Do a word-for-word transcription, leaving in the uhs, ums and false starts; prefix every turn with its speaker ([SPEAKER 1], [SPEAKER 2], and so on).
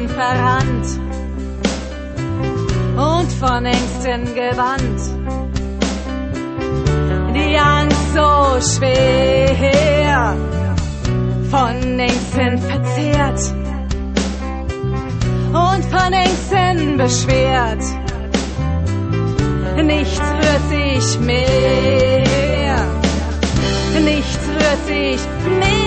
[SPEAKER 1] Ängsten verrannt und von Ängsten gebannt. Die Angst so schwer, von Ängsten verzehrt und von Ängsten beschwert. Nichts rührt sich mehr, nichts rührt sich mehr.